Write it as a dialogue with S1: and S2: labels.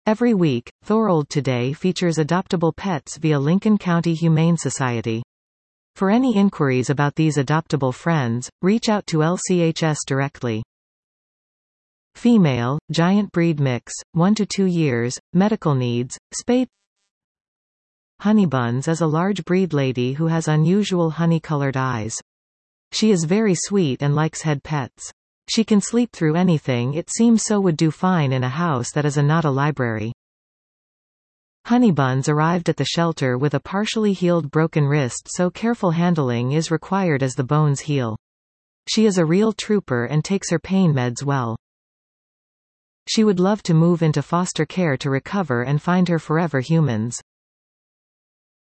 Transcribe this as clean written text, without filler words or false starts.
S1: Every week, Thorold Today features adoptable pets via Lincoln County Humane Society. For any inquiries about these adoptable friends, reach out to LCHS directly. Female, giant breed mix, 1 to 2 years, medical needs, spayed. Honeybuns is a large breed lady who has unusual honey-colored eyes. She is very sweet and likes head pets. She can sleep through anything. It seems so would do fine in a house that is not a library. Honeybuns arrived at the shelter with a partially healed broken wrist, so careful handling is required as the bones heal. She is a real trooper and takes her pain meds well. She would love to move into foster care to recover and find her forever humans.